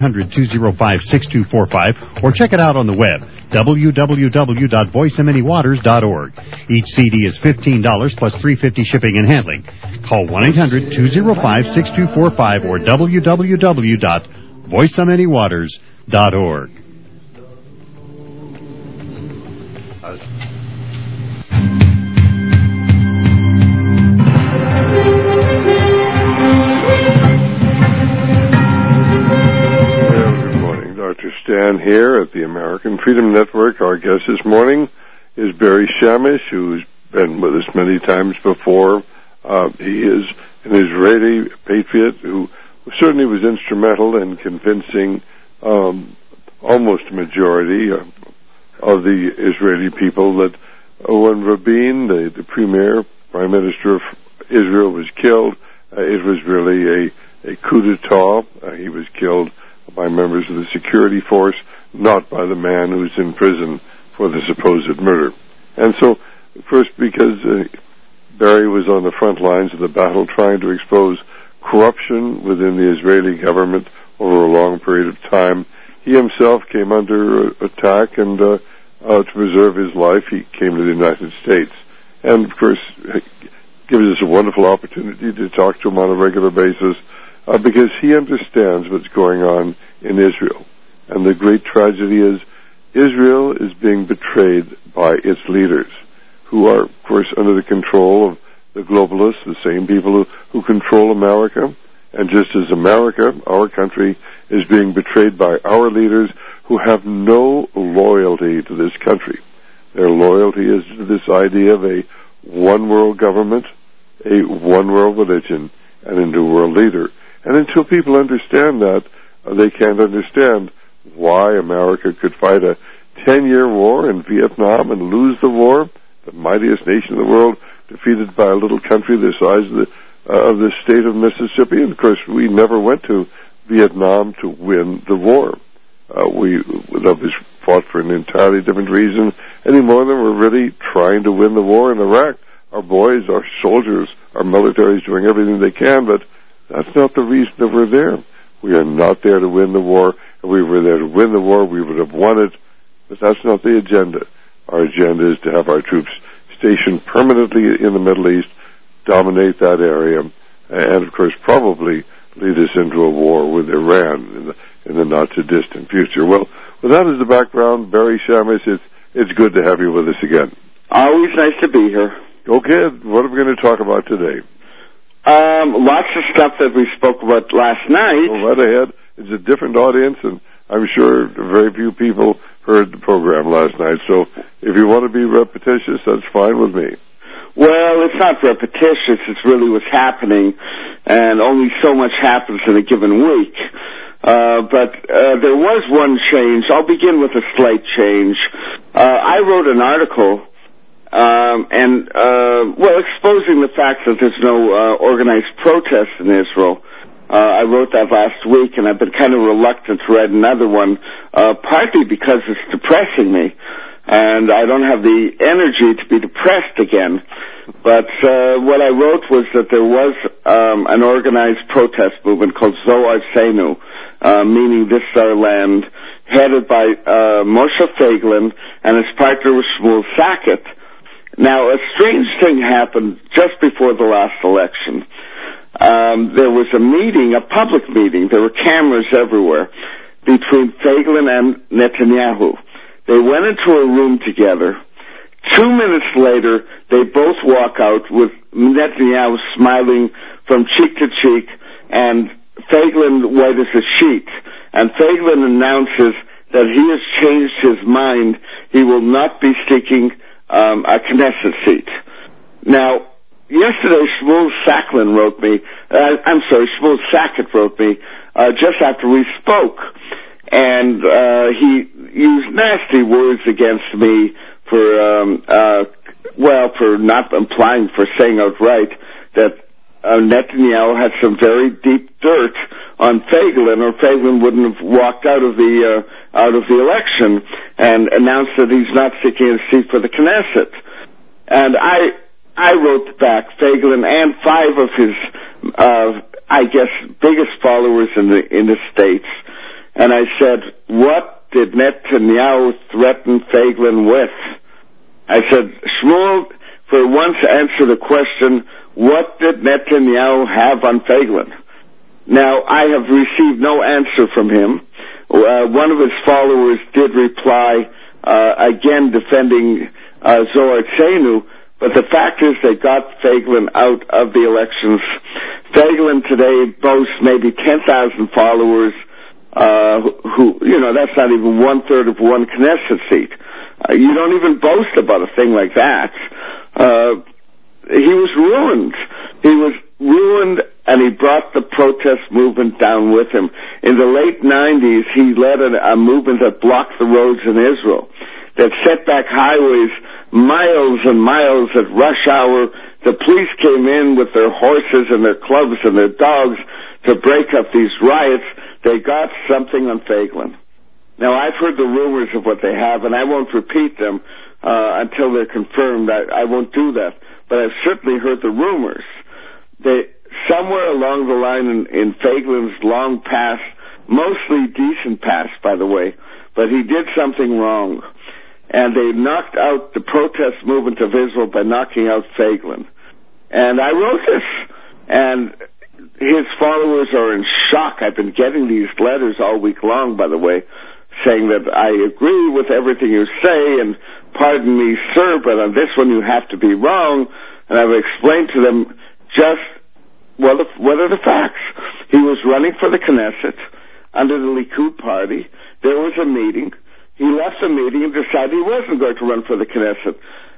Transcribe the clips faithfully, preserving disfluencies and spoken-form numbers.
hundred, two oh five, six two four five, or check it out on the web, w w w dot voice m n e waters dot org. Each C D is fifteen dollars plus three dollars and fifty cents shipping and handling. Call one eight hundred, two oh five, six two four five or w w w dot voice m n e waters dot org. Stan here at the American Freedom Network. Our guest this morning is Barry Shamish, who's been with us many times before. Uh, he is an Israeli patriot who certainly was instrumental in convincing um, almost a majority of, of the Israeli people that when Rabin, the, the premier, prime minister of Israel, was killed, uh, it was really a, a coup d'etat. Uh, he was killed by members of the security force, not by the man who's in prison for the supposed murder. And so, first, because uh, Barry was on the front lines of the battle trying to expose corruption within the Israeli government over a long period of time, he himself came under uh, attack, and uh, uh, to preserve his life, he came to the United States. And, of course, gives us a wonderful opportunity to talk to him on a regular basis, Uh, because he understands what's going on in Israel. And the great tragedy is Israel is being betrayed by its leaders, who are, of course, under the control of the globalists, the same people who, who control America. And just as America, our country, is being betrayed by our leaders who have no loyalty to this country. Their loyalty is to this idea of a one-world government, a one-world religion, and a new world leader. And until people understand that, uh, they can't understand why America could fight a ten-year war in Vietnam and lose the war, the mightiest nation in the world, defeated by a little country the size of the, uh, of the state of Mississippi. And, of course, we never went to Vietnam to win the war. Uh, we we fought for an entirely different reason any more than we're really trying to win the war in Iraq. Our boys, our soldiers, our military is doing everything they can, but that's not the reason that we're there. We are not there to win the war. If we were there to win the war, we would have won it. But that's not the agenda. Our agenda is to have our troops stationed permanently in the Middle East, dominate that area, and, of course, probably lead us into a war with Iran in the, in the not-too-distant future. Well, with that as the background, Barry Shamish, it's, it's good to have you with us again. Always nice to be here. Okay, what are we going to talk about today? Um, lots of stuff that we spoke about last night. Well, right ahead. It's a different audience, and I'm sure very few people heard the program last night. So if you want to be repetitious, that's fine with me. Well, it's not repetitious. It's really what's happening, and only so much happens in a given week. Uh, but uh, there was one change. I'll begin with a slight change. Uh, I wrote an article Um, and, uh, well, exposing the fact that there's no uh, organized protest in Israel. Uh, I wrote that last week, and I've been kind of reluctant to write another one, uh, partly because it's depressing me, and I don't have the energy to be depressed again. But uh, what I wrote was that there was um, an organized protest movement called Zohar Seinu, uh, meaning This Is Our Land, headed by uh, Moshe Feiglin, and his partner was Shmuel Sackett. Now, a strange thing happened just before the last election. Um, there was a meeting, a public meeting, there were cameras everywhere, between Feiglin and Netanyahu. They went into a room together. Two minutes later, they both walk out with Netanyahu smiling from cheek to cheek, and Feiglin white as a sheet. And Feiglin announces that he has changed his mind. He will not be seeking Um, a Knesset seat. Now, yesterday Shmuel Sackett wrote me, uh, I'm sorry, Shmuel Sackett wrote me, uh, just after we spoke, and uh, he used nasty words against me for, um, uh, well, for not implying, for saying outright that uh, Netanyahu had some very deep dirt on Feiglin, or Feiglin wouldn't have walked out of the uh, out of the election and announced that he's not seeking a seat for the Knesset. And I I wrote back, Feiglin and five of his, uh, I guess, biggest followers in the in the States, and I said, what did Netanyahu threaten Feiglin with? I said, Shmuel, for once answer the question, what did Netanyahu have on Feiglin? Now, I have received no answer from him. Uh, one of his followers did reply, uh, again defending uh, Zohar Tzenu, but the fact is they got Feiglin out of the elections. Feiglin today boasts maybe ten thousand followers, uh, who, you know, that's not even one-third of one Knesset seat. Uh, you don't even boast about a thing like that. Uh, he was ruined. He was ruined, and he brought the protest movement down with him. In the late nineties, he led a, a movement that blocked the roads in Israel, that set back highways miles and miles at rush hour. The police came in with their horses and their clubs and their dogs to break up these riots. They got something on Feiglin. Now, I've heard the rumors of what they have, and I won't repeat them uh, until they're confirmed. I, I won't do that. But I've certainly heard the rumors. They, somewhere along the line in, in Feiglin's long past, mostly decent past, by the way, but he did something wrong. And they knocked out the protest movement of Israel by knocking out Feiglin. And I wrote this, and his followers are in shock. I've been getting these letters all week long, by the way, saying that I agree with everything you say, and pardon me, sir, but on this one you have to be wrong. And I've explained to them just what, what are the facts. He was running for the Knesset under the Likud party. There was a meeting. He left the meeting and decided he wasn't going to run for the Knesset.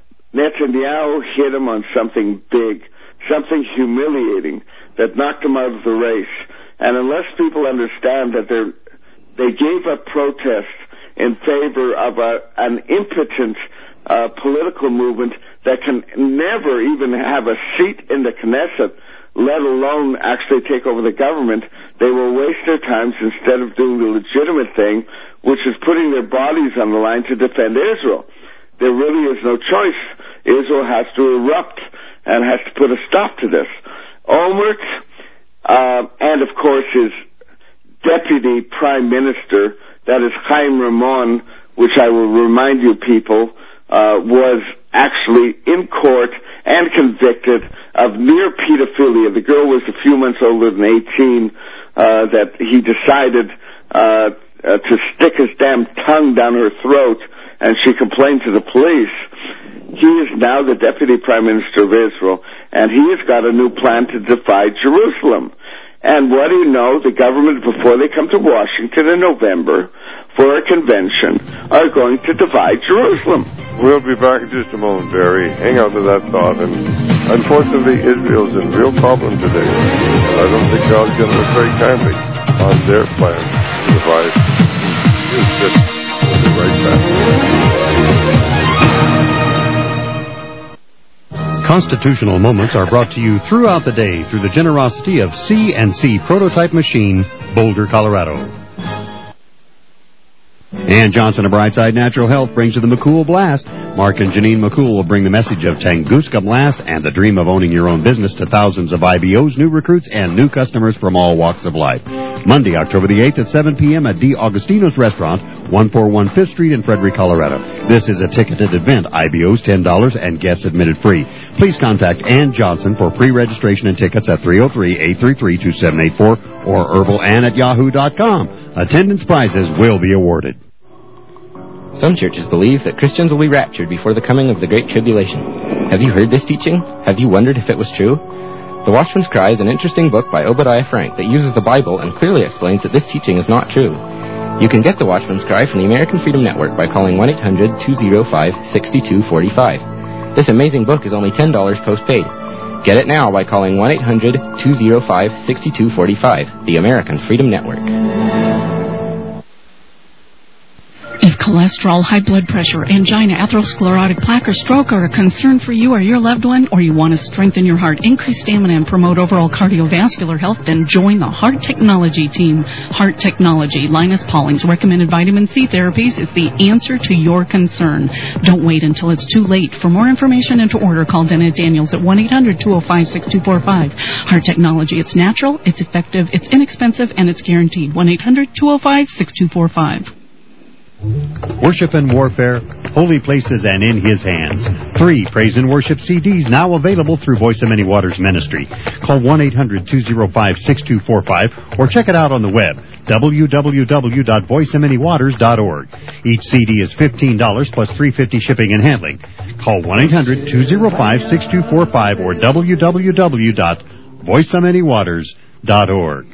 Netanyahu hit him on something big, something humiliating that knocked him out of the race. And unless people understand that they're, they gave up protest in favor of a, an impotent uh, political movement that can never even have a seat in the Knesset, let alone actually take over the government, they will waste their time instead of doing the legitimate thing, which is putting their bodies on the line to defend Israel. There really is no choice. Israel has to erupt and has to put a stop to this. Olmert, uh, and of course his deputy prime minister, that is Chaim Ramon, which I will remind you people, uh, was actually in court and convicted of mere pedophilia. The girl was a few months older than eighteen, uh, that he decided, uh, uh, to stick his damn tongue down her throat, and she complained to the police. He is now the deputy prime minister of Israel, and he has got a new plan to divide Jerusalem. And what do you know? The government, before they come to Washington in November for a convention, are going to divide Jerusalem. We'll be back in just a moment, Barry. Hang on to that thought. And unfortunately, Israel's in real problem today. And I don't think God's going to look very kindly on their plan to divide. We'll be right back. Constitutional Moments are brought to you throughout the day through the generosity of C and C Prototype Machine, Boulder, Colorado. Ann Johnson of Brightside Natural Health brings you the McCool Blast. Mark and Janine McCool will bring the message of Tunguska Blast and the dream of owning your own business to thousands of I B Os, new recruits, and new customers from all walks of life. Monday, October the eighth at seven p.m. at D. Augustino's Restaurant, one forty-one Fifth Street in Frederick, Colorado. This is a ticketed event. I B Os ten dollars and guests admitted free. Please contact Ann Johnson for pre-registration and tickets at three oh three, eight three three, two seven eight four or herbalann at yahoo dot com. Attendance prizes will be awarded. Some churches believe that Christians will be raptured before the coming of the Great Tribulation. Have you heard this teaching? Have you wondered if it was true? The Watchman's Cry is an interesting book by Obadiah Frank that uses the Bible and clearly explains that this teaching is not true. You can get the Watchman's Cry from the American Freedom Network by calling one eight hundred, two oh five, six two four five. This amazing book is only ten dollars postpaid. Get it now by calling one eight hundred, two oh five, six two four five, the American Freedom Network. If Cholesterol, high blood pressure, angina, atherosclerotic plaque, or stroke are a concern for you or your loved one, or you want to strengthen your heart, increase stamina, and promote overall cardiovascular health, then join the Heart Technology team. Heart Technology, Linus Pauling's recommended vitamin C therapies, is the answer to your concern. Don't wait until it's too late. For more information and to order, call Dana Daniels at one eight hundred two oh five six two four five. Heart Technology, it's natural, it's effective, it's inexpensive, and it's guaranteed. one eight hundred two oh five six two four five. Worship and Warfare, Holy Places and In His Hands. Three Praise and Worship C Ds now available through Voice of Many Waters Ministry. Call one eight hundred two oh five six two four five or check it out on the web, w w w dot voice of many waters dot org. Each C D is fifteen dollars plus three dollars and fifty cents shipping and handling. Call one eight hundred two oh five six two four five or w w w dot voice of many waters dot org.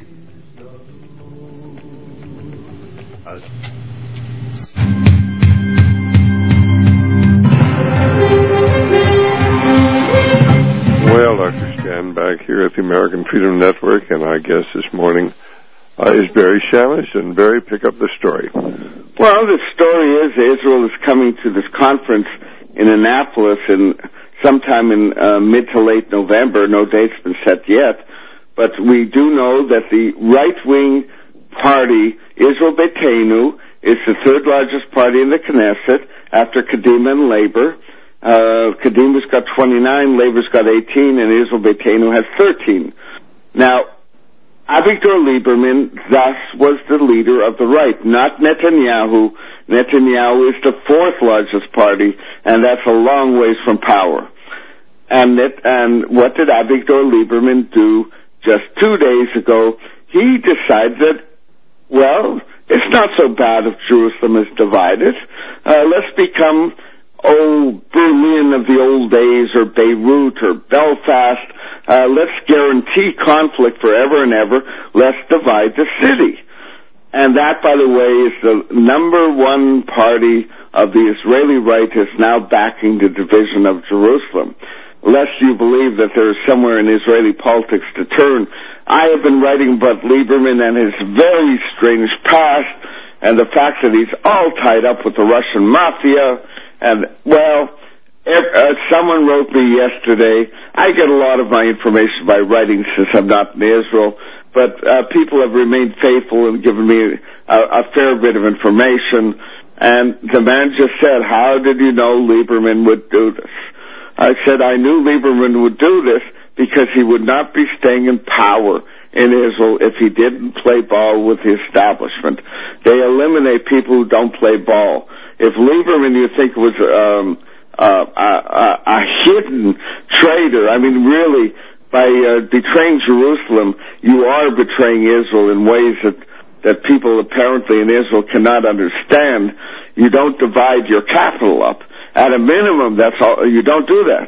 Well, Doctor Stan back here at the American Freedom Network, and our guest this morning uh, is Barry Shamish. And Barry, pick up the story. Well, the story is Israel is coming to this conference in Annapolis in sometime in uh, mid to late November. No date's been set yet, but we do know that the right-wing party, Israel Beitenu, is the third largest party in the Knesset after Kadima and Labor. Uh, Kadima's got twenty-nine, Labor's got eighteen, and Israel Beitenu has thirteen. Now, Avigdor Lieberman thus was the leader of the right, not Netanyahu. Netanyahu is the fourth largest party, and that's a long ways from power. And, it, and what did Avigdor Lieberman do just two days ago? He decided that, well, it's not so bad if Jerusalem is divided. Uh, let's become oh, Berlin of the old days, or Beirut, or Belfast. Uh, let's guarantee conflict forever and ever. Let's divide the city. And that, by the way, is the number one party of the Israeli right is now backing the division of Jerusalem. Lest you believe that there is somewhere in Israeli politics to turn. I have been writing about Lieberman and his very strange past, and the fact that he's all tied up with the Russian mafia. And, well, if, uh, someone wrote me yesterday. I get a lot of my information by writing since I'm not in Israel, but uh, people have remained faithful and given me a, a fair bit of information. And the man just said, how did you know Lieberman would do this? I said, I knew Lieberman would do this because he would not be staying in power in Israel if he didn't play ball with the establishment. They eliminate people who don't play ball. If Lieberman, you think, was um, uh, a, a, a hidden traitor, I mean, really, by uh, betraying Jerusalem, you are betraying Israel in ways that, that people apparently in Israel cannot understand. You don't divide your capital up. At a minimum, that's all. You don't do that.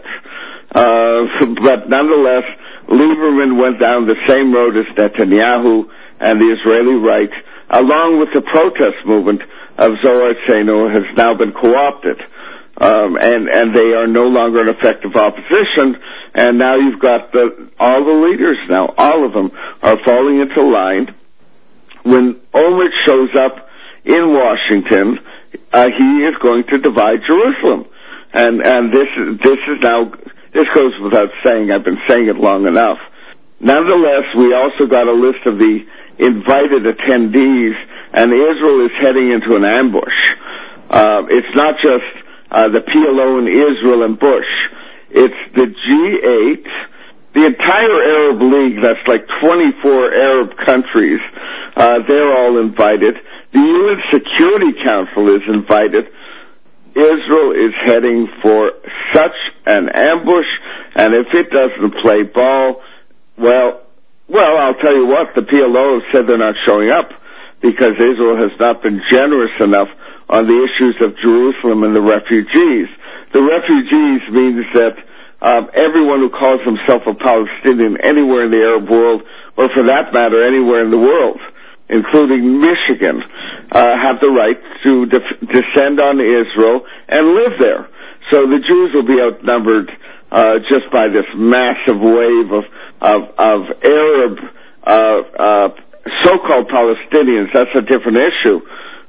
Uh, but nonetheless, Lieberman went down the same road as Netanyahu and the Israeli right, along with the protest movement of Zohar Tzenu has now been co-opted. Um, and, and they are no longer an effective opposition, and now you've got the, all the leaders now, all of them, are falling into line. When Olmert shows up in Washington, uh, he is going to divide Jerusalem. And, and this, this is now, this goes without saying, I've been saying it long enough. Nonetheless, we also got a list of the invited attendees, and Israel is heading into an ambush. Uh, it's not just uh, the P L O and Israel and Bush. It's the G eight, the entire Arab League, that's like twenty-four Arab countries. Uh, they're all invited. The U N Security Council is invited. Israel is heading for such an ambush, and if it doesn't play ball, well, well, I'll tell you what, the P L O have said they're not showing up because Israel has not been generous enough on the issues of Jerusalem and the refugees. The refugees means that um, everyone who calls himself a Palestinian anywhere in the Arab world, or for that matter, anywhere in the world, including Michigan, uh, have the right to def- descend on Israel and live there. So the Jews will be outnumbered uh, just by this massive wave of of, of Arab uh, uh, so-called Palestinians. That's a different issue.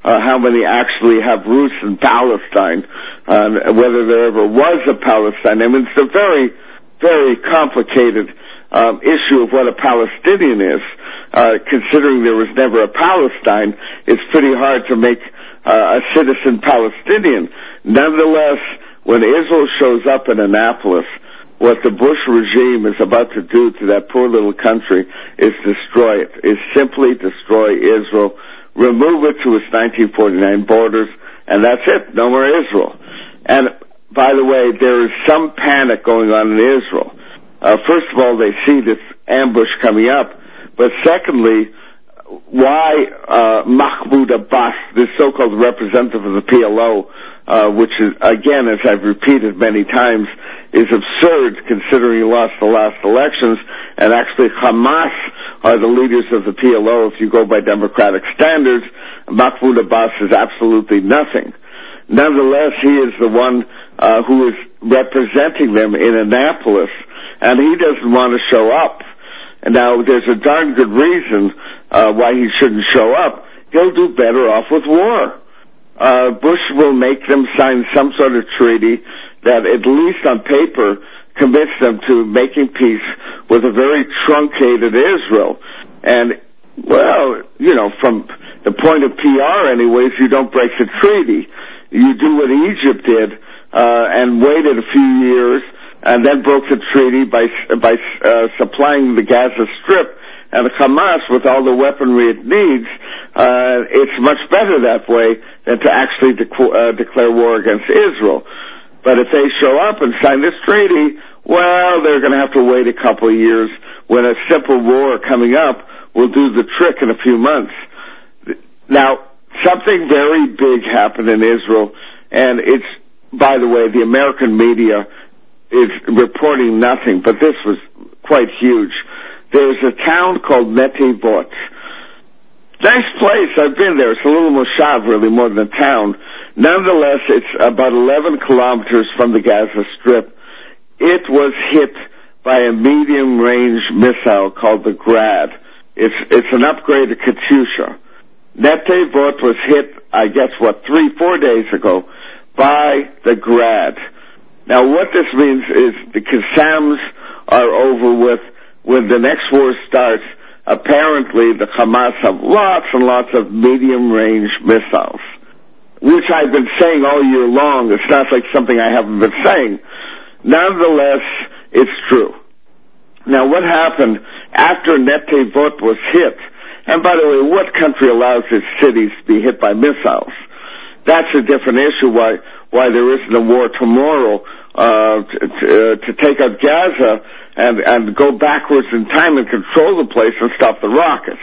uh, how many actually have roots in Palestine, uh, whether there ever was a Palestine. I mean, it's a very, very complicated um, issue of what a Palestinian is. Uh, considering there was never a Palestine, it's pretty hard to make uh, a citizen Palestinian. Nonetheless, when Israel shows up in Annapolis, what the Bush regime is about to do to that poor little country is destroy it, is simply destroy Israel, remove it to its nineteen forty-nine borders, and that's it, no more Israel. And, by the way, there is some panic going on in Israel. Uh, first of all, they see this ambush coming up, but secondly, why uh, Mahmoud Abbas, this so-called representative of the P L O, uh, which is, again, as I've repeated many times, is absurd considering he lost the last elections, and actually Hamas are the leaders of the P L O if you go by democratic standards. Mahmoud Abbas is absolutely nothing. Nonetheless, he is the one uh, who is representing them in Annapolis, and he doesn't want to show up. And now, there's a darn good reason uh, why he shouldn't show up. He'll do better off with war. Uh, Bush will make them sign some sort of treaty that, at least on paper, commits them to making peace with a very truncated Israel. And, well, you know, from the point of P R anyways, you don't break the treaty. You do what Egypt did uh, and waited a few years and then broke the treaty by by uh, supplying the Gaza Strip and Hamas with all the weaponry it needs. Uh, it's much better that way than to actually de- uh, declare war against Israel. But if they show up and sign this treaty, well, they're going to have to wait a couple of years when a simple war coming up will do the trick in a few months. Now, something very big happened in Israel, and it's, by the way, the American media is reporting nothing, but this was quite huge. There's a town called Netivot. Nice place, I've been there. It's a little moshav, really, more than a town. Nonetheless, it's about eleven kilometers from the Gaza Strip. It was hit by a medium-range missile called the Grad. It's it's an upgrade to Katyusha. Netivot was hit, I guess, what, three, four days ago by the Grad. Now, what this means is the Qassams are over with. When the next war starts, apparently the Hamas have lots and lots of medium-range missiles, which I've been saying all year long. It's not like something I haven't been saying. Nonetheless, it's true. Now, what happened after Netivot was hit? And by the way, what country allows its cities to be hit by missiles? That's a different issue, why why there isn't a war tomorrow uh, to, to, uh, to take out Gaza and, and go backwards in time and control the place and stop the rockets.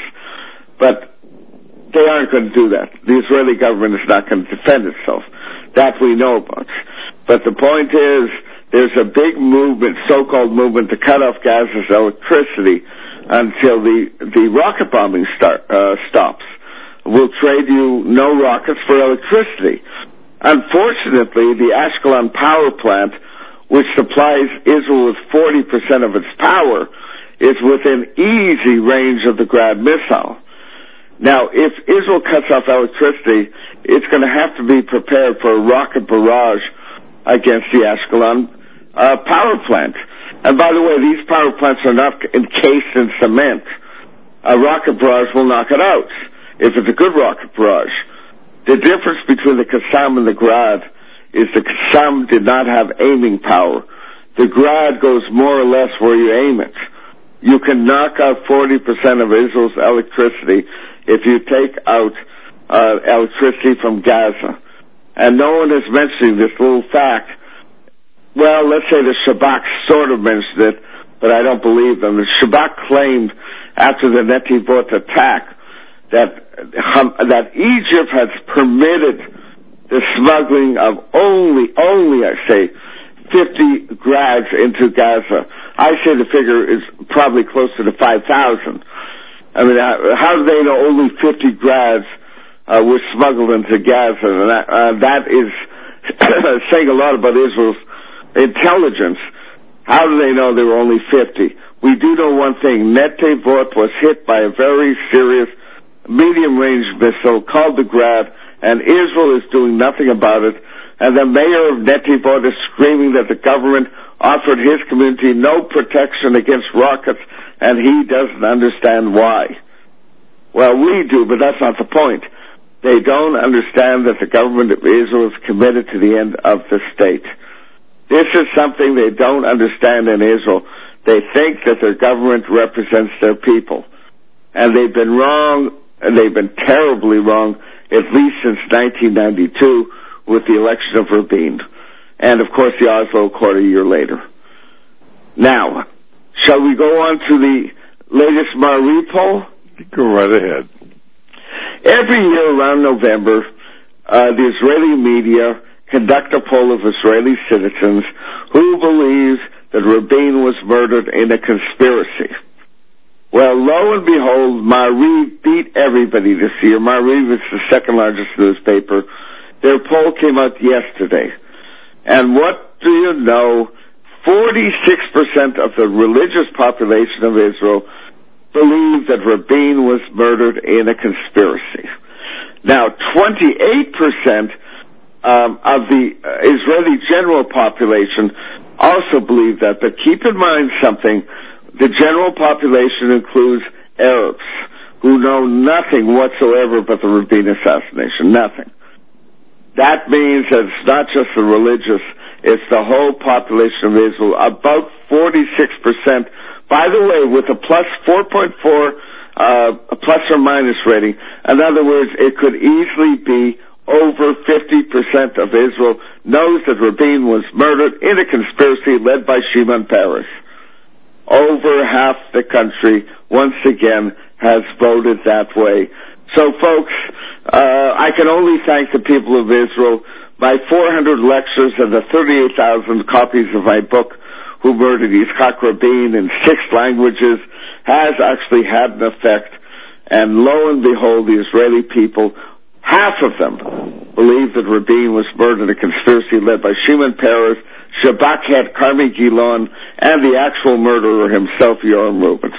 But they aren't going to do that. The Israeli government is not going to defend itself. That we know about. But the point is, there's a big movement, so-called movement, to cut off Gaza's electricity until the the rocket bombing start, uh, stops. We'll trade you no rockets for electricity. Unfortunately, the Ashkelon power plant, which supplies Israel with forty percent of its power, is within easy range of the Grad missile. Now, if Israel cuts off electricity, it's going to have to be prepared for a rocket barrage against the Ashkelon uh, power plant. And by the way, these power plants are not encased in cement. A rocket barrage will knock it out, if it's a good rocket barrage. The difference between the Qassam and the Grad is the Qassam did not have aiming power. The Grad goes more or less where you aim it. You can knock out forty percent of Israel's electricity if you take out uh, electricity from Gaza. And no one is mentioning this little fact. Well, let's say the Shabak sort of mentioned it, but I don't believe them. The Shabak claimed after the Netivot attack that um, that Egypt has permitted the smuggling of only, only, I say, fifty Grads into Gaza. I say the figure is probably closer to five thousand. I mean, how do they know only fifty Grads uh, were smuggled into Gaza? And that, uh, that is saying a lot about Israel's intelligence. How do they know there were only fifty? We do know one thing. Netivot was hit by a very serious medium-range missile called the Grad, and Israel is doing nothing about it, and the mayor of Netivot is screaming that the government offered his community no protection against rockets, and he doesn't understand why. Well, we do, but that's not the point. They don't understand that the government of Israel is committed to the end of the state. This is something they don't understand in Israel. They think that their government represents their people. And they've been wrong, and they've been terribly wrong, at least since nineteen ninety-two, with the election of Rabin. And, of course, the Oslo Accord a year later. Now, shall we go on to the latest Marie poll? Go right ahead. Every year around November, uh, the Israeli media conduct a poll of Israeli citizens who believes that Rabin was murdered in a conspiracy. Well, lo and behold, Marie beat everybody this year. Marie was the second largest newspaper. Their poll came out yesterday. And what do you know? forty-six percent of the religious population of Israel believe that Rabin was murdered in a conspiracy. Now, twenty-eight percent um, of the uh, Israeli general population also believe that. But keep in mind something. The general population includes Arabs who know nothing whatsoever but the Rabin assassination. Nothing. That means that it's not just the religious, it's the whole population of Israel. About forty-six percent, by the way, with a plus four point four, uh, a plus or minus rating. In other words, it could easily be over fifty percent of Israel knows that Rabin was murdered in a conspiracy led by Shimon Peres. Over half the country, once again, has voted that way. So, folks, uh, I can only thank the people of Israel. My four hundred lectures and the thirty-eight thousand copies of my book, Who Murdered Yitzhak Rabin, in six languages, has actually had an effect. And lo and behold, the Israeli people, half of them, believe that Rabin was murdered in a conspiracy led by Shimon Peres, Shabak head Carmi Gilon, and the actual murderer himself, Yoram Rubin.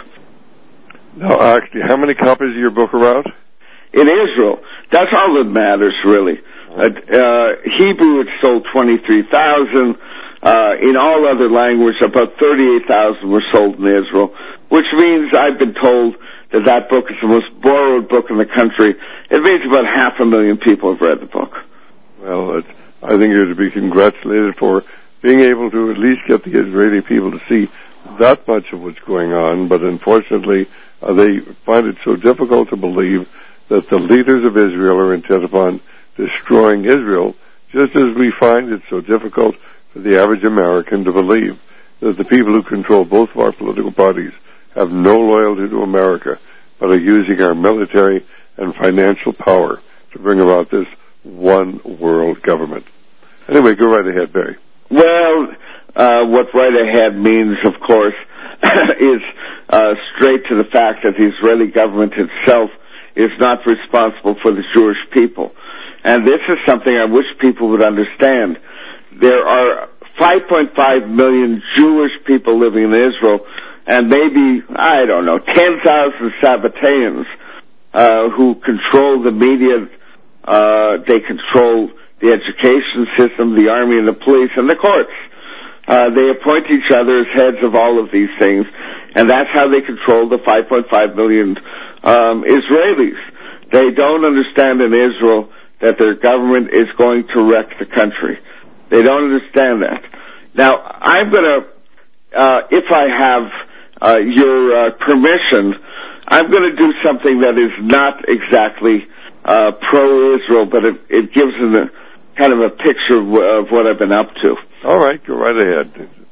Now, actually, how many copies of your book are out? In Israel. That's all that matters, really. Uh, uh, Hebrew, it sold twenty-three thousand. Uh, in all other languages, about thirty-eight thousand were sold in Israel, which means I've been told that that book is the most borrowed book in the country. It means about half a million people have read the book. Well, it, I think you're to be congratulated for being able to at least get the Israeli people to see that much of what's going on, but unfortunately, uh, they find it so difficult to believe that the leaders of Israel are intent upon destroying Israel, just as we find it so difficult for the average American to believe that the people who control both of our political parties have no loyalty to America, but are using our military and financial power to bring about this one world government. Anyway, go right ahead, Barry. Well, uh, what right ahead means, of course, is uh, straight to the fact that the Israeli government itself is not responsible for the Jewish people. And this is something I wish people would understand. There are five point five million Jewish people living in Israel, and maybe, I don't know, ten thousand Sabbateans uh, who control the media. Uh, they control the education system, the army and the police, and the courts. Uh, they appoint each other as heads of all of these things, and that's how they control the five point five million um, Israelis. They don't understand in Israel that their government is going to wreck the country. They don't understand that. Now, I'm going to, uh, if I have uh, your uh, permission, I'm going to do something that is not exactly uh, pro-Israel, but it, it gives a kind of a picture of, of what I've been up to. All right, go right ahead.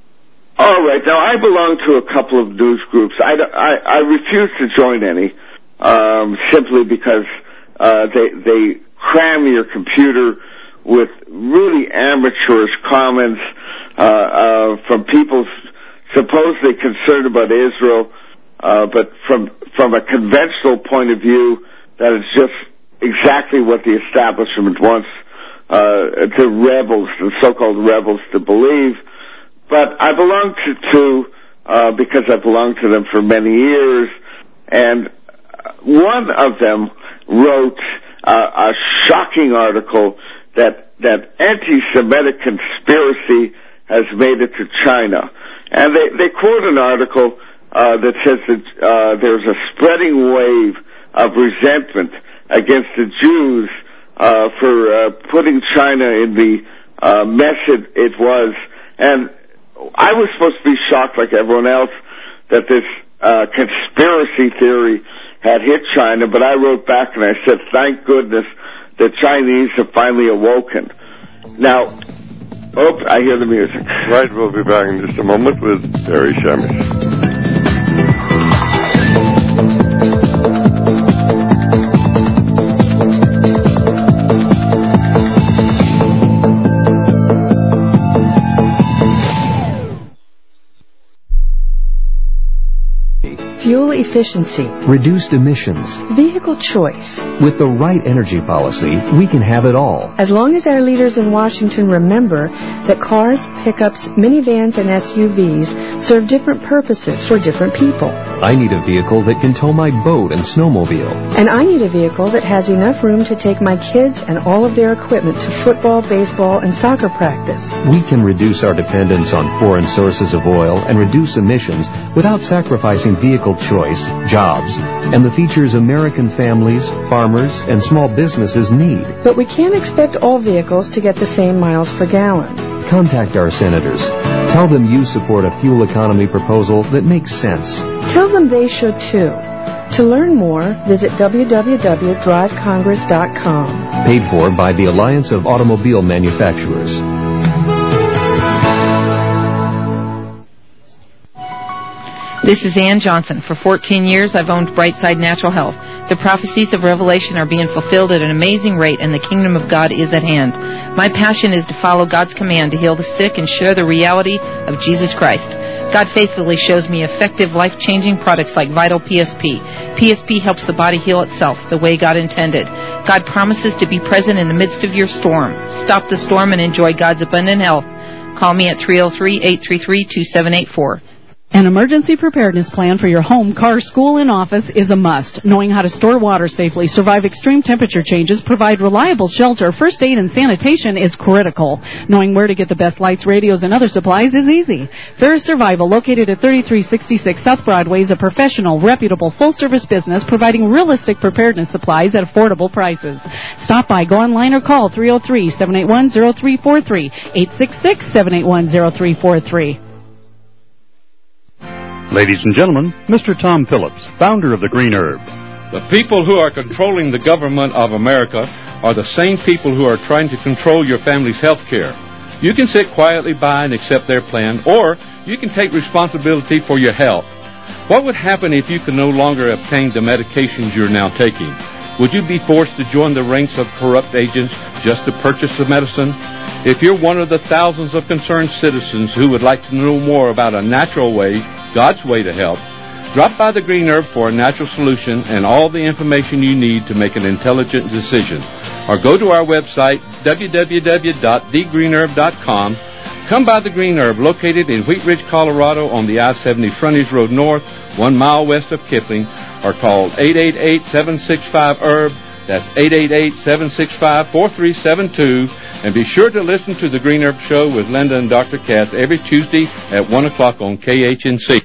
All right. Now, I belong to a couple of news groups. I, I, I refuse to join any, um, simply because uh, they they cram your computer with really amateurish comments uh, uh, from people supposedly concerned about Israel, uh, but from from a conventional point of view, that is just exactly what the establishment wants uh, the rebels, the so-called rebels, to believe. But I belong to two uh, because I belonged to them for many years, and one of them wrote uh, a shocking article that that anti-Semitic conspiracy has made it to China. And they, they quote an article uh, that says that uh, there's a spreading wave of resentment against the Jews uh, for uh, putting China in the uh, mess it, it was. And I was supposed to be shocked like everyone else that this uh, conspiracy theory had hit China, but I wrote back and I said, thank goodness the Chinese have finally awoken. Now, oh, I hear the music. Right, we'll be back in just a moment with Barry Shamish. Fuel efficiency, reduced emissions. vehicle choice. With the right energy policy, we can have it all. As long as our leaders in Washington remember that cars, pickups, minivans, and S U Vs serve different purposes for different people. I need a vehicle that can tow my boat and snowmobile. And I need a vehicle that has enough room to take my kids and all of their equipment to football, baseball, and soccer practice. We can reduce our dependence on foreign sources of oil and reduce emissions without sacrificing vehicle choice, jobs, and the features American families, farmers, and small businesses need. But we can't expect all vehicles to get the same miles per gallon. Contact our senators. Tell them you support a fuel economy proposal that makes sense. Tell them they should too. To learn more, visit w w w dot drive congress dot com. Paid for by the Alliance of Automobile Manufacturers. This is Ann Johnson. For fourteen years, I've owned Brightside Natural Health. The prophecies of Revelation are being fulfilled at an amazing rate, and the kingdom of God is at hand. My passion is to follow God's command to heal the sick and share the reality of Jesus Christ. God faithfully shows me effective, life-changing products like Vital P S P. P S P helps the body heal itself the way God intended. God promises to be present in the midst of your storm. Stop the storm and enjoy God's abundant health. Call me at three oh three, eight three three, two seven eight four. An emergency preparedness plan for your home, car, school, and office is a must. Knowing how to store water safely, survive extreme temperature changes, provide reliable shelter, first aid, and sanitation is critical. Knowing where to get the best lights, radios, and other supplies is easy. Ferris Survival, located at thirty-three sixty-six South Broadway, is a professional, reputable, full-service business providing realistic preparedness supplies at affordable prices. Stop by, go online, or call three oh three, seven eight one, oh three four three, eight six six, seven eight one, oh three four three. Ladies and gentlemen, Mister Tom Phillips, founder of the Green Herb. The people who are controlling the government of America are the same people who are trying to control your family's health care. You can sit quietly by and accept their plan, or you can take responsibility for your health. What would happen if you could no longer obtain the medications you're now taking? Would you be forced to join the ranks of corrupt agents just to purchase the medicine? If you're one of the thousands of concerned citizens who would like to know more about a natural way, God's way to help, drop by the Green Herb for a natural solution and all the information you need to make an intelligent decision. Or go to our website, w w w dot the green herb dot com. Come by the Green Herb, located in Wheat Ridge, Colorado on the I seventy Frontage Road North, one mile west of Kipling, or call eight eight eight, seven six five, herb. That's eight eight eight, seven six five, four three seven two. And be sure to listen to the Green Herb Show with Linda and Doctor Katz every Tuesday at one o'clock on K H N C.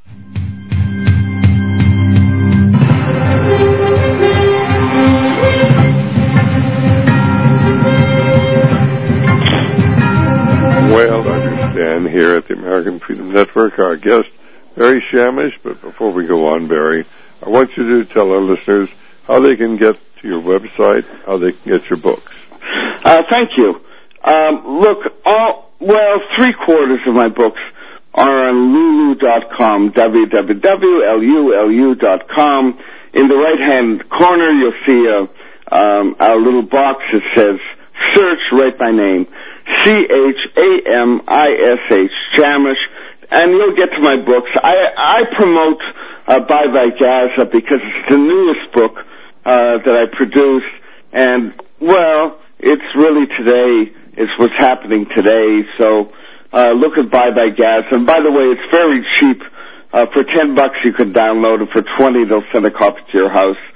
Well, understand here at the American Freedom Network, our guest, Barry Shamish. But before we go on, Barry, I want you to tell our listeners how they can get to your website, how they can get your books. Uh, thank you. Um, look, all, well, three quarters of my books are on lulu dot com, w w w dot lulu dot com. In the right-hand corner, you'll see a, um, a little box that says, search, write my name, C H A M I S H, Shamish, and you'll get to my books. I, I promote uh, Bye Bye Gaza because it's the newest book uh, that I produced, and, well, it's really today. It's what's happening today. So uh, look at Bye Bye Gaza. And by the way, it's very cheap. Uh, for ten bucks, you can download it. For twenty, they'll send a copy to your house.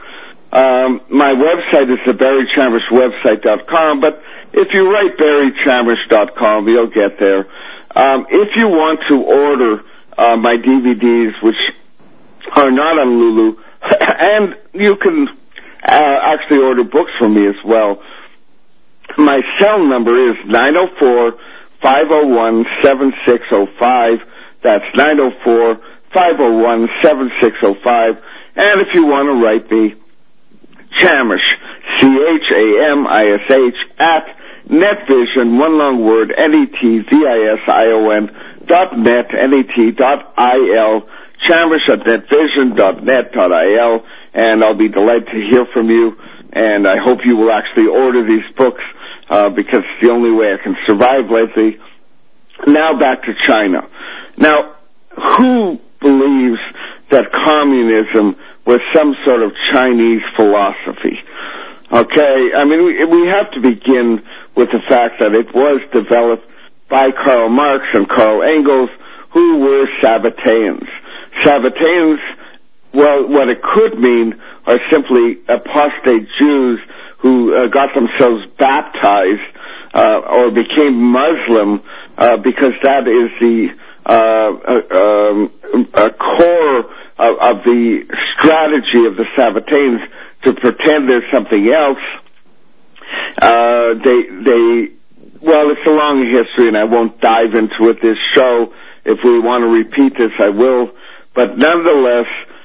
Um, my website is the Barry Chamish website dot com, but if you write Barry Chamish dot com, you'll get there. Um, if you want to order uh, my D V Ds, which are not on Lulu, and you can uh, actually order books from me as well, my cell number is nine oh four, five oh one, seven six oh five. That's nine oh four, five oh one, seven six oh five. And if you want to write me, Chamish, C H A M I S H, at NetVision, one long word, N E T V I S I O N, dot net, N E T dot I L, Chamish at netvision dot net dot I L, and I'll be delighted to hear from you, and I hope you will actually order these books, uh, because it's the only way I can survive lately. Now back to China. Now, who believes that communism was some sort of Chinese philosophy? Okay, I mean, we, we have to begin with the fact that it was developed by Karl Marx and Karl Engels, who were Sabbateans. Sabbateans, well, what it could mean are simply apostate Jews who uh, got themselves baptized uh, or became Muslim uh, because that is the uh, uh, um, a core of, of the strategy of the Sabbateans to pretend there's something else. Uh, they, they, well, it's a long history, and I won't dive into it this show. If we want to repeat this, I will. But nonetheless,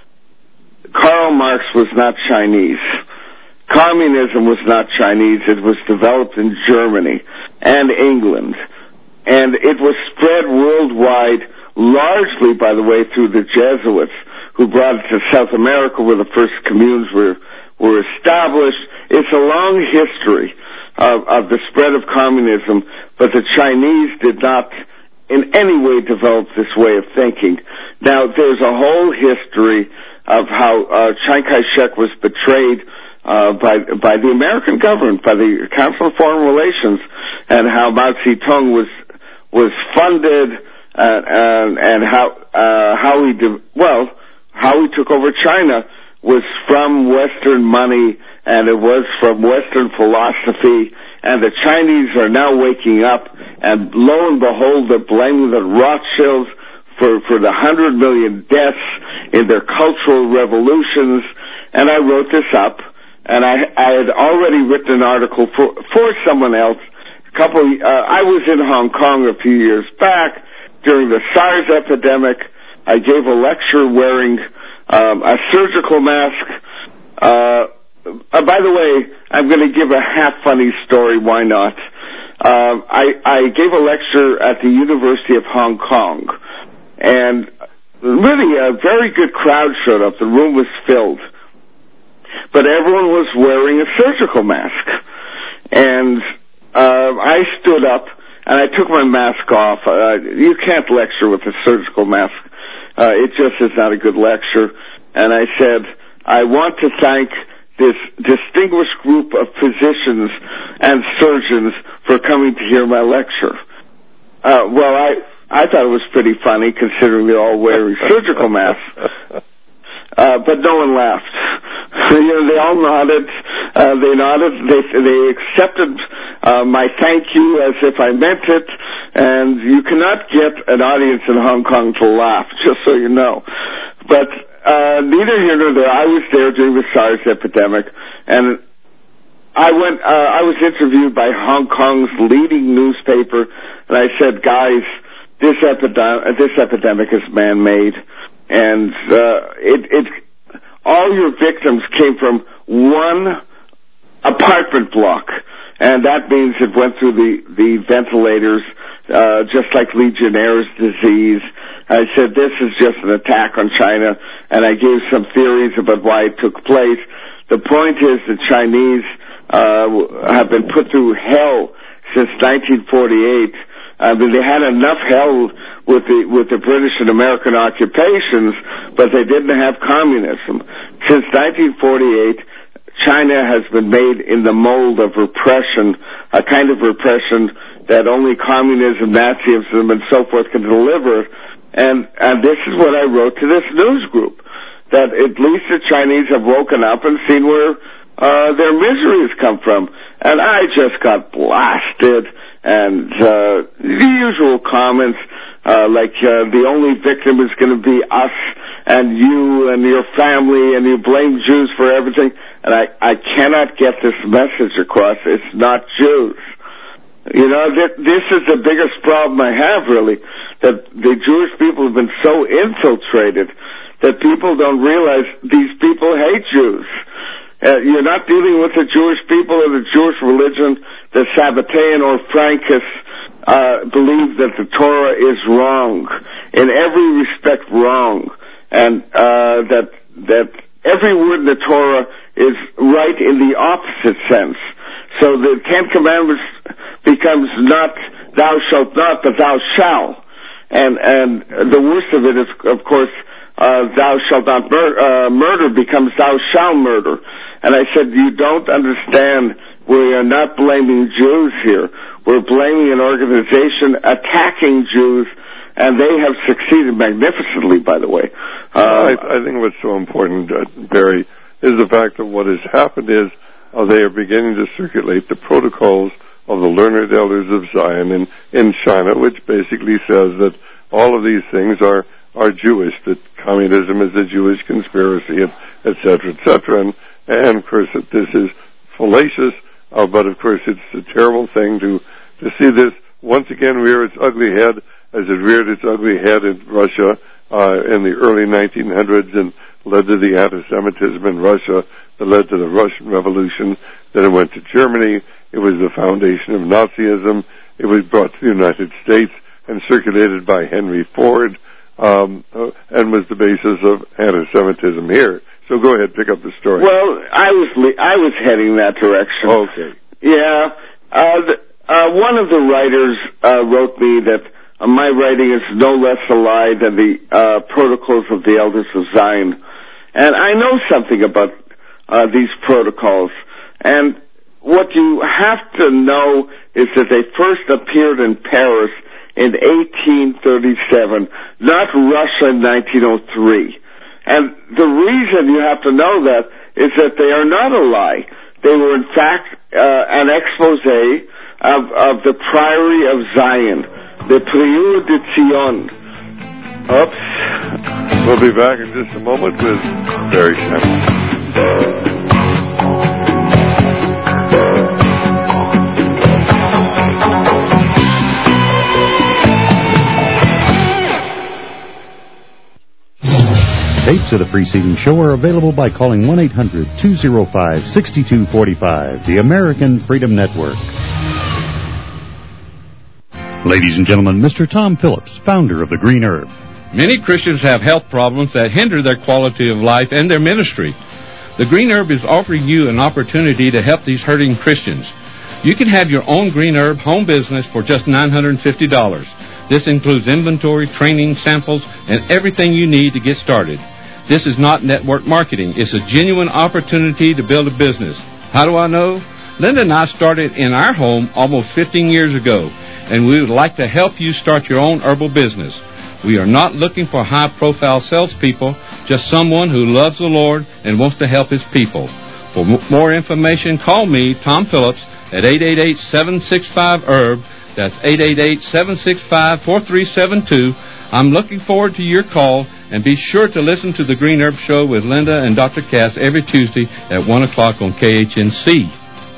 Karl Marx was not Chinese. Communism was not Chinese. It was developed in Germany and England. And it was spread worldwide, largely, by the way, through the Jesuits, who brought it to South America, where the first communes were, were established. It's a long history of, of the spread of communism, but the Chinese did not in any way develop this way of thinking. Now, there's a whole history of how uh, Chiang Kai-shek was betrayed uh, by by the American government, by the Council of Foreign Relations, and how Mao Zedong was was funded, uh, and, and how uh, how he de- well how he took over China was from Western money, and it was from Western philosophy. And the Chinese are now waking up, and lo and behold, they're blaming the Rothschilds for, for the hundred million deaths in their cultural revolutions. And I wrote this up, and I, I had already written an article for, for someone else. A couple, uh, I was in Hong Kong a few years back during the SARS epidemic. I gave a lecture wearing um, a surgical mask. Uh, Uh, by the way, I'm going to give a half-funny story. Why not? Uh, I, I gave a lecture at the University of Hong Kong, and really a very good crowd showed up. The room was filled, but everyone was wearing a surgical mask. And uh, I stood up, and I took my mask off. Uh, you can't lecture with a surgical mask. Uh, it just is not a good lecture. And I said, I want to thank this distinguished group of physicians and surgeons for coming to hear my lecture. Uh, well, I, I thought it was pretty funny, considering they're all wearing surgical masks. Uh, but no one laughed. You know, they all nodded. Uh, they nodded. They, they accepted uh, my thank you as if I meant it. And you cannot get an audience in Hong Kong to laugh, just so you know. But Uh, neither here nor there. I was there during the SARS epidemic, and I went. Uh, I was interviewed by Hong Kong's leading newspaper, and I said, "Guys, this epidemic, this epidemic is man-made, and uh, it, it, all your victims came from one apartment block, and that means it went through the the ventilators, uh, just like Legionnaire's disease." I said, this is just an attack on China, and I gave some theories about why it took place. The point is the Chinese uh, have been put through hell since nineteen forty-eight. I mean, they had enough hell with the with the British and American occupations, but they didn't have communism. Since nineteen forty-eight, China has been made in the mold of repression, a kind of repression that only communism, Nazism, and so forth can deliver. And, and this is what I wrote to this news group, that at least the Chinese have woken up and seen where uh, their misery has come from. And I just got blasted, and uh, the usual comments, uh, like uh, the only victim is going to be us and you and your family, and you blame Jews for everything. And I, I cannot get this message across. It's not Jews. You know, th- this is the biggest problem I have, really, that the Jewish people have been so infiltrated that people don't realize these people hate Jews. Uh, you're not dealing with the Jewish people or the Jewish religion. The Sabbatean or Frankists uh, believe that the Torah is wrong, in every respect wrong, and uh, that that every word in the Torah is right in the opposite sense. So the Ten Commandments becomes not thou shalt not, but thou shalt. And and the worst of it is, of course, uh, thou shalt not mur- uh, murder becomes thou shalt murder. And I said, you don't understand, we are not blaming Jews here. We're blaming an organization attacking Jews, and they have succeeded magnificently, by the way. Uh, I, I think what's so important, uh, Barry, is the fact that what has happened is uh, they are beginning to circulate the protocols of the learned elders of Zion in, in China, which basically says that all of these things are, are Jewish, that communism is a Jewish conspiracy, and et cetera, et cetera. And, and of course, that this is fallacious, uh, but of course it's a terrible thing to, to see this once again rear its ugly head, as it reared its ugly head in Russia uh, in the early nineteen hundreds and led to the anti-Semitism in Russia that led to the Russian Revolution. Then it went to Germany. It was the foundation of Nazism. It was brought to the United States and circulated by Henry Ford, um, uh, and was the basis of anti-Semitism here. So go ahead, pick up the story. Well, I was le- I was heading that direction. Okay. Yeah. Uh, the, uh, one of the writers uh, wrote me that uh, my writing is no less a lie than the uh, protocols of the elders of Zion. And I know something about uh, these protocols. And what you have to know is that they first appeared in Paris in eighteen thirty-seven, not Russia in nineteen oh three. And the reason you have to know that is that they are not a lie. They were, in fact, uh, an expose of, of the Priory of Zion, the Prieur de Zion. Oops. We'll be back in just a moment with Barry Shanahan. Tapes of the preceding show are available by calling one eight hundred two oh five six two four five, the American Freedom Network. Ladies and gentlemen, Mister Tom Phillips, founder of the Green Herb. Many Christians have health problems that hinder their quality of life and their ministry. The Green Herb is offering you an opportunity to help these hurting Christians. You can have your own Green Herb home business for just nine hundred fifty dollars. This includes inventory, training, samples, and everything you need to get started. This is not network marketing. It's a genuine opportunity to build a business. How do I know? Linda and I started in our home almost fifteen years ago, and we would like to help you start your own herbal business. We are not looking for high-profile salespeople, just someone who loves the Lord and wants to help His people. For m- more information, call me, Tom Phillips, at eight eight eight, seven six five, herb. That's eight eight eight, seven six five, four three seven two. I'm looking forward to your call, and be sure to listen to the Green Herb Show with Linda and Doctor Cass every Tuesday at one o'clock on K H N C.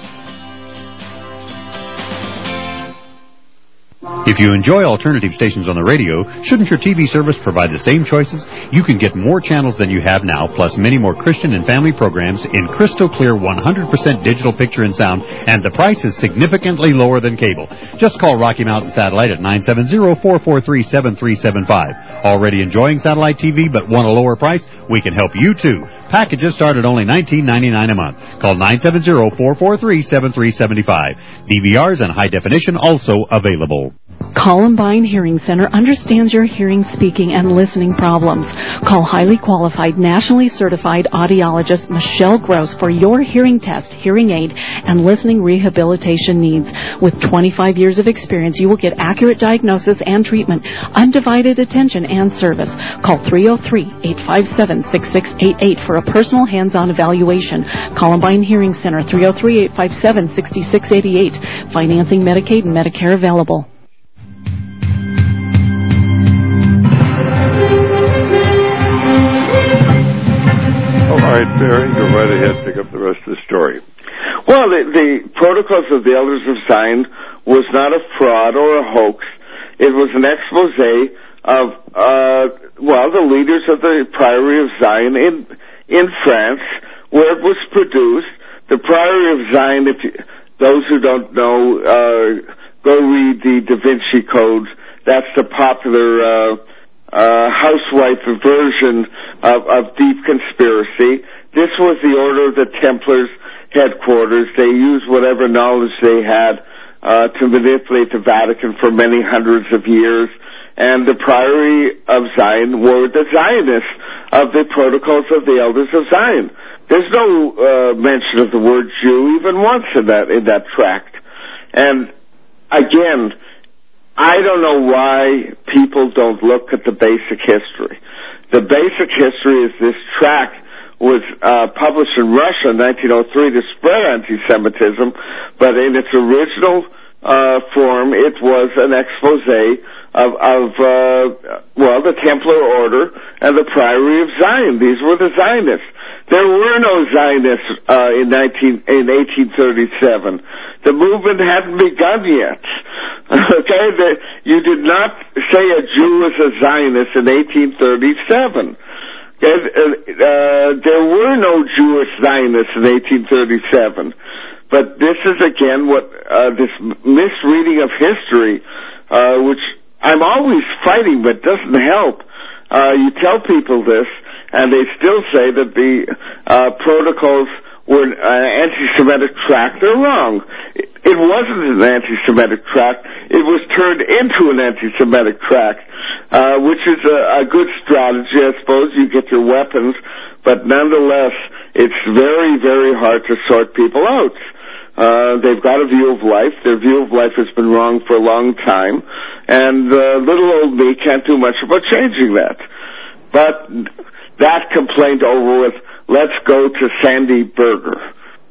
If you enjoy alternative stations on the radio, shouldn't your T V service provide the same choices? You can get more channels than you have now, plus many more Christian and family programs in crystal clear one hundred percent digital picture and sound, and the price is significantly lower than cable. Just call Rocky Mountain Satellite at nine seven zero, four four three, seven three seven five. Already enjoying satellite T V but want a lower price? We can help you too. Packages start at only nineteen ninety-nine a month. Call nine seven zero, four four three, seven three seven five. D V Rs and high definition also available. Columbine Hearing Center understands your hearing, speaking, and listening problems. Call highly qualified, nationally certified audiologist Michelle Gross for your hearing test, hearing aid, and listening rehabilitation needs. With twenty-five years of experience, you will get accurate diagnosis and treatment, undivided attention, and service. Call three oh three, eight five seven, six six eight eight for a personal hands-on evaluation. Columbine Hearing Center, three oh three, eight five seven, six six eight eight. Financing Medicaid and Medicare available. All right, Barry, go right ahead, pick up the rest of the story. Well, the, the Protocols of the Elders of Zion was not a fraud or a hoax. It was an expose of, uh, well, the leaders of the Priory of Zion in in France, where it was produced. The Priory of Zion, if you, those who don't know, uh, go read the Da Vinci Code. That's the popular uh, uh, housewife version of, of deep conspiracy. This was the Order of the Templars headquarters. They used whatever knowledge they had uh, to manipulate the Vatican for many hundreds of years. And the Priory of Zion were the Zionists of the Protocols of the Elders of Zion. There's no uh, mention of the word Jew even once in that in that tract. And again, I don't know why people don't look at the basic history. The basic history is this tract was uh, published in Russia in nineteen oh three to spread anti-Semitism, but in its original uh, form, it was an expose of, of uh, well, the Templar Order and the Priory of Zion. These were the Zionists. There were no Zionists uh, in nineteen in eighteen thirty-seven. The movement hadn't begun yet. Okay, the, you did not say a Jew was a Zionist in eighteen thirty-seven. Okay, uh, uh, there were no Jewish Zionists in eighteen thirty-seven. But this is again what uh, this misreading of history, uh, which I'm always fighting, but doesn't help. Uh, you tell people this, and they still say that the uh, protocols were an uh, anti-Semitic tract. They're wrong. It, it wasn't an anti-Semitic tract. It was turned into an anti-Semitic tract, uh, which is a, a good strategy, I suppose. You get your weapons, but nonetheless, it's very, very hard to sort people out. Uh, they've got a view of life. Their view of life has been wrong for a long time, and uh, little old me can't do much about changing that. But that complaint over with, let's go to Sandy Berger.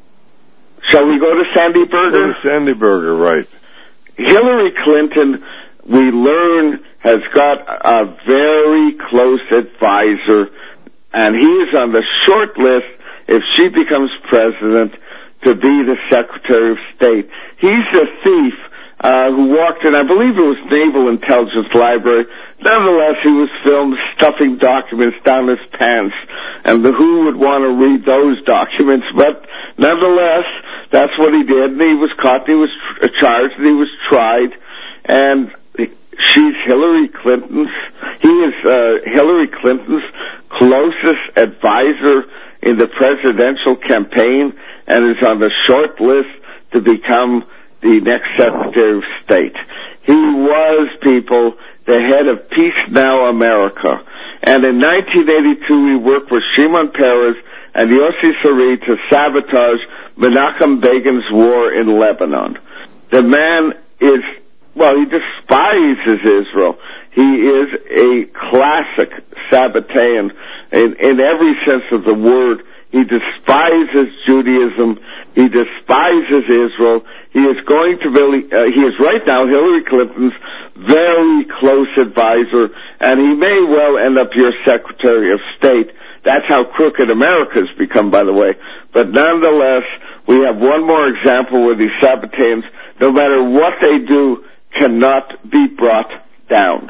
Shall we go to Sandy Berger? Go to Sandy Berger, right. Hillary Clinton, we learn, has got a very close advisor, and he is on the short list if she becomes president to be the Secretary of State. He's a thief uh, who walked in, I believe it was Naval Intelligence Library. Nonetheless, he was filmed stuffing documents down his pants, and the, who would want to read those documents? But nonetheless, that's what he did, and he was caught, and he was tr- charged, and he was tried, and she's Hillary Clinton's, he is uh, Hillary Clinton's closest advisor in the presidential campaign, and is on the short list to become the next Secretary of State. He was, people, the head of Peace Now America. And in nineteen eighty-two, he worked with Shimon Peres and Yossi Sari to sabotage Menachem Begin's war in Lebanon. The man is, well, he despises Israel. He is a classic Sabbatean in, in every sense of the word. He despises Judaism. He despises Israel. He is going to really, uh, he is right now Hillary Clinton's very close advisor, and he may well end up your Secretary of State. That's how crooked America's become, by the way. But nonetheless, we have one more example where these Sabbateans, no matter what they do, cannot be brought down.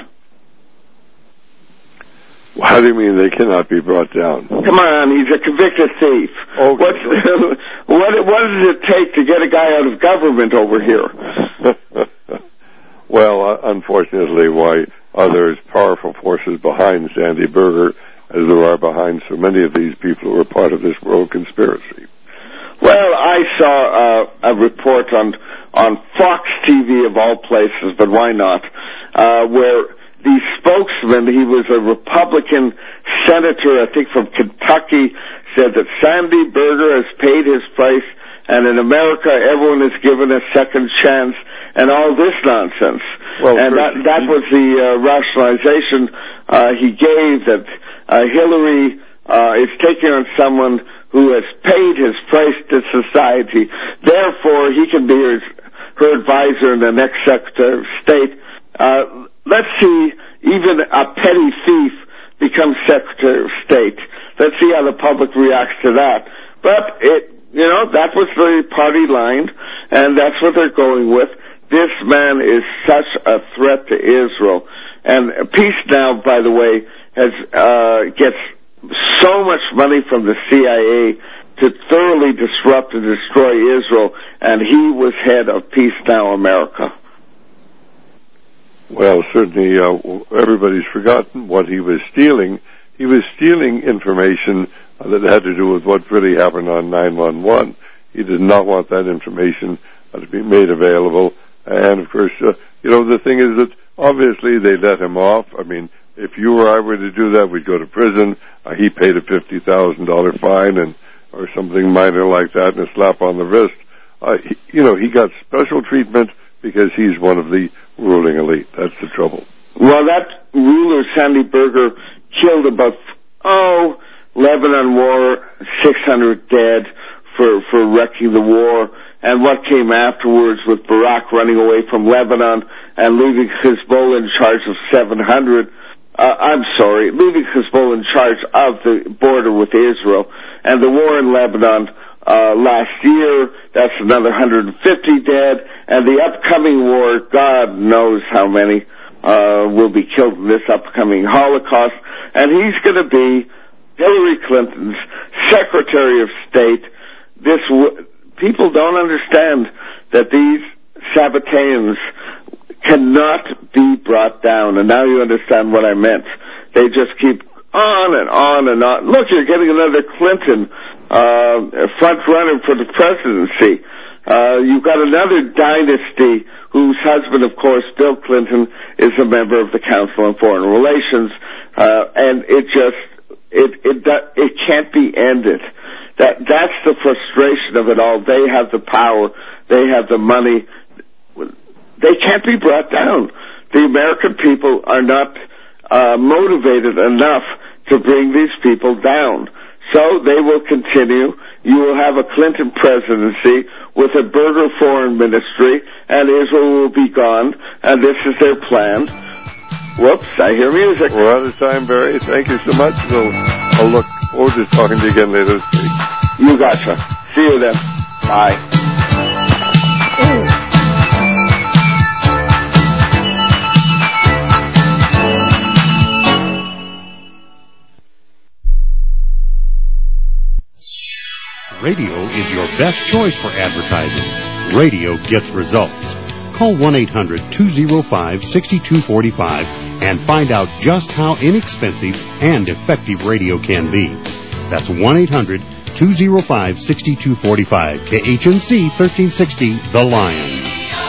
How do you mean they cannot be brought down? Come on, he's a convicted thief. Okay. What's, what, what does it take to get a guy out of government over here? Well, uh, unfortunately, why others powerful forces behind Sandy Berger, as there are behind so many of these people who are part of this world conspiracy. Well, I saw uh, a report on on Fox T V of all places, but why not, uh, where the spokesman, he was a Republican senator, I think from Kentucky, said that Sandy Berger has paid his price, and in America everyone is given a second chance, and all this nonsense. Well, and that, that was the uh, rationalization uh, he gave, that uh, Hillary uh, is taking on someone who has paid his price to society. Therefore, he can be her, her advisor and the next Secretary of State. Uh, let's see even a petty thief become Secretary of State. Let's see how the public reacts to that. But, it, you know, that was the party line, and that's what they're going with. This man is such a threat to Israel. And Peace Now, by the way, has uh, gets so much money from the C I A to thoroughly disrupt and destroy Israel, and he was head of Peace Now America. Well, certainly uh, everybody's forgotten what he was stealing. He was stealing information uh, that had to do with what really happened on nine one one. He did not want that information uh, to be made available. And, of course, uh, you know, the thing is that obviously they let him off. I mean, if you or I were to do that, we'd go to prison. Uh, he paid a fifty thousand dollars fine and or something minor like that and a slap on the wrist. Uh, he, you know, he got special treatment because he's one of the ruling elite. That's the trouble. Well, that ruler, Sandy Berger, killed about, oh, Lebanon war, six hundred dead for, for wrecking the war. And what came afterwards with Barak running away from Lebanon and leaving Hezbollah in charge of seven hundred, uh, I'm sorry, leaving Hezbollah in charge of the border with Israel. And the war in Lebanon uh, last year, that's another one hundred fifty dead. And the upcoming war, God knows how many uh, will be killed in this upcoming Holocaust. And he's going to be Hillary Clinton's Secretary of State. This w- People don't understand that these Sabbateans cannot be brought down, and now you understand what I meant. They just keep on and on and on. Look, you're getting another Clinton uh, front runner for the presidency. Uh, you've got another dynasty whose husband, of course, Bill Clinton, is a member of the Council on Foreign Relations, uh, and it just it it it can't be ended. That that's the frustration of it all. They have the power. They have the money. They can't be brought down. The American people are not uh, motivated enough to bring these people down. So they will continue. You will have a Clinton presidency with a Berger foreign ministry, and Israel will be gone, and this is their plan. Whoops, I hear music. We're out of time, Barry. Thank you so much. We'll, I'll look forward to talking to you again later this week. You gotcha. See you then. Bye. Radio is your best choice for advertising. Radio gets results. Call one eight hundred two oh five six two four five and find out just how inexpensive and effective radio can be. That's one eight hundred two oh five six two four five. K H N C thirteen sixty, The Lion.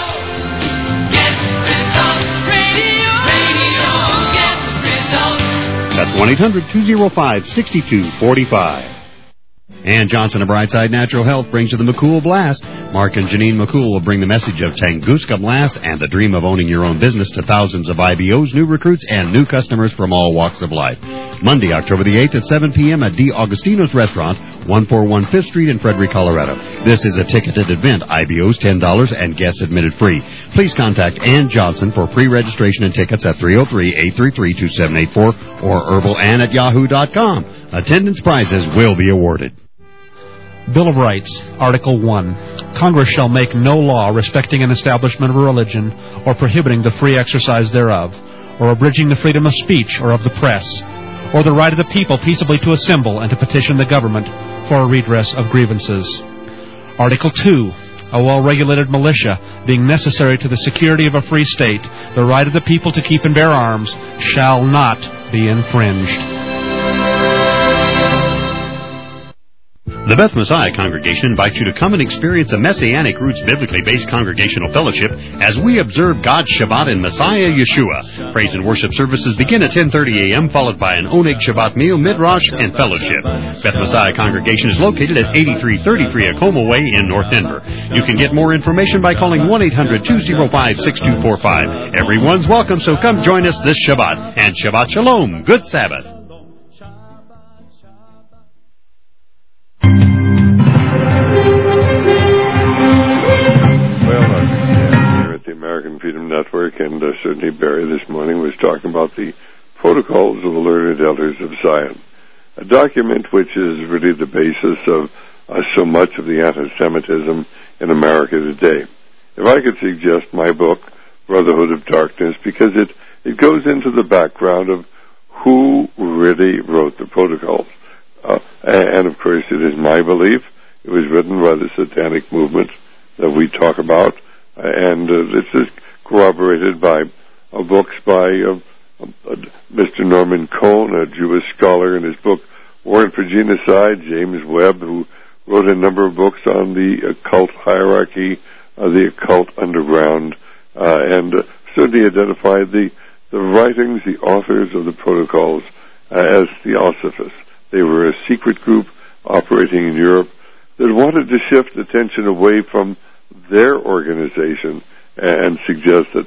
That's one eight hundred two oh five six two four five. Ann Johnson of Brightside Natural Health brings you the McCool Blast. Mark and Janine McCool will bring the message of Tunguska Blast and the dream of owning your own business to thousands of I B Os, new recruits, and new customers from all walks of life. Monday, October the eighth at seven p.m. at D. Augustino's Restaurant, one forty-one Fifth Street in Frederick, Colorado. This is a ticketed event. I B Os ten dollars and guests admitted free. Please contact Ann Johnson for pre-registration and tickets at three oh three, eight three three, two seven eight four or herbalann at yahoo dot com. Attendance prizes will be awarded. Bill of Rights, Article one. Congress shall make no law respecting an establishment of a religion or prohibiting the free exercise thereof, or abridging the freedom of speech or of the press, or the right of the people peaceably to assemble and to petition the government for a redress of grievances. Article two. A well-regulated militia, being necessary to the security of a free state, the right of the people to keep and bear arms shall not be infringed. The Beth Messiah Congregation invites you to come and experience a Messianic Roots biblically based congregational fellowship as we observe God's Shabbat in Messiah Yeshua. Praise and worship services begin at ten thirty a.m., followed by an Oneg Shabbat meal, midrash, and fellowship. Beth Messiah Congregation is located at eighty-three thirty-three Acoma Way in North Denver. You can get more information by calling one eight hundred two oh five six two four five. Everyone's welcome, so come join us this Shabbat. And Shabbat Shalom. Good Sabbath. American Freedom Network, and uh, certainly Barry this morning was talking about the Protocols of the Learned Elders of Zion, a document which is really the basis of uh, so much of the anti-Semitism in America today. If I could suggest my book, Brotherhood of Darkness, because it, it goes into the background of who really wrote the Protocols. Uh, and, of course, it is my belief it was written by the Satanic movement that we talk about. And uh, this is corroborated by uh, books by uh, uh, Mister Norman Cohn, a Jewish scholar, in his book Warrant for Genocide, James Webb, who wrote a number of books on the occult hierarchy, uh, the occult underground, uh, and uh, certainly identified the, the writings, the authors of the Protocols uh, as Theosophists. They were a secret group operating in Europe that wanted to shift attention away from their organization and suggest that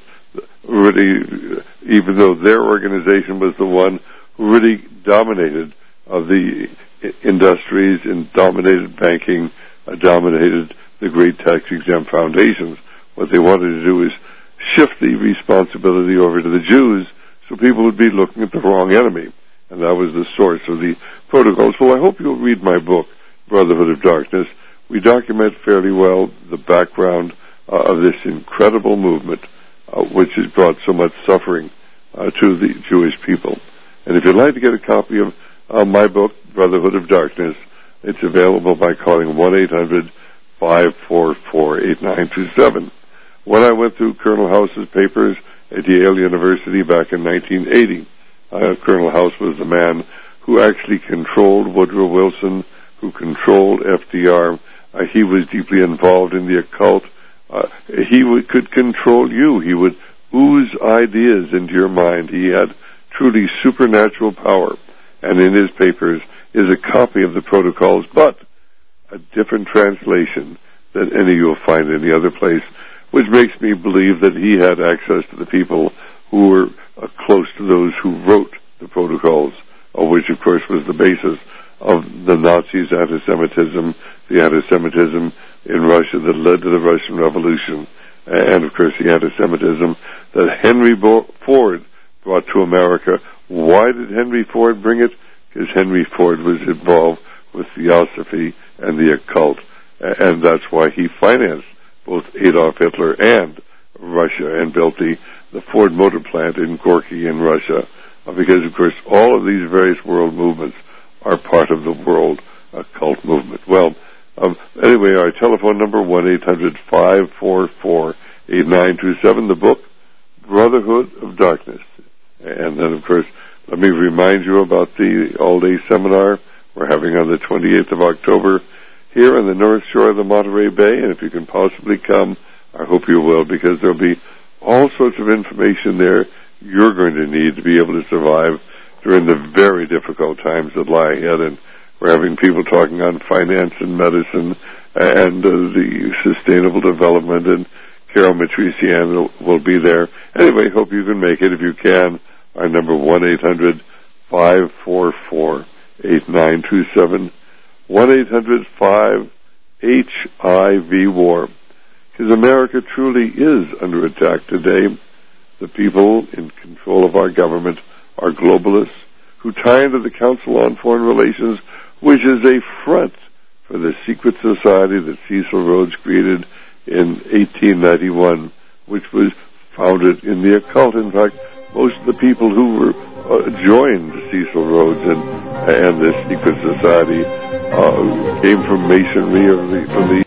really, even though their organization was the one who really dominated of the industries and dominated banking, uh, dominated the great tax-exempt foundations, what they wanted to do is shift the responsibility over to the Jews so people would be looking at the wrong enemy. And that was the source of the Protocols. Well, I hope you'll read my book, Brotherhood of Darkness. We document fairly well the background uh, of this incredible movement, uh, which has brought so much suffering uh, to the Jewish people. And if you'd like to get a copy of uh, my book, Brotherhood of Darkness, it's available by calling one eight hundred five four four eight nine two seven. When I went through Colonel House's papers at Yale University back in nineteen eighty, uh, Colonel House was the man who actually controlled Woodrow Wilson, who controlled F D R. Uh, he was deeply involved in the occult. Uh, he would, could control you. He would ooze ideas into your mind. He had truly supernatural power. And in his papers is a copy of the Protocols, but a different translation than any you'll find any other place, which makes me believe that he had access to the people who were uh, close to those who wrote the Protocols, uh, which, of course, was the basis of the Nazis' anti-Semitism, the anti-Semitism in Russia that led to the Russian Revolution, and, of course, the anti-Semitism that Henry Ford brought to America. Why did Henry Ford bring it? Because Henry Ford was involved with Theosophy and the occult, and that's why he financed both Adolf Hitler and Russia and built the, the Ford Motor Plant in Gorky in Russia, because, of course, all of these various world movements are part of the world occult movement. Well, um, anyway, our telephone number, one eight hundred five four four eight nine two seven, the book, Brotherhood of Darkness. And then, of course, let me remind you about the all-day seminar we're having on the twenty-eighth of October here on the North Shore of the Monterey Bay, and if you can possibly come, I hope you will, because there'll be all sorts of information there you're going to need to be able to survive during the very difficult times that lie ahead. And we're having people talking on finance and medicine and uh, the sustainable development, and Carol Matrician will, will be there. Anyway, hope you can make it. If you can, our number one eight hundred five four four eight nine two seven, one eight hundred five H I V war. Because America truly is under attack today. The people in control of our government are globalists who tie into the Council on Foreign Relations, which is a front for the secret society that Cecil Rhodes created in eighteen ninety-one, which was founded in the occult. In fact, most of the people who were uh, joined Cecil Rhodes and, and this secret society uh, came from Masonry or the, from the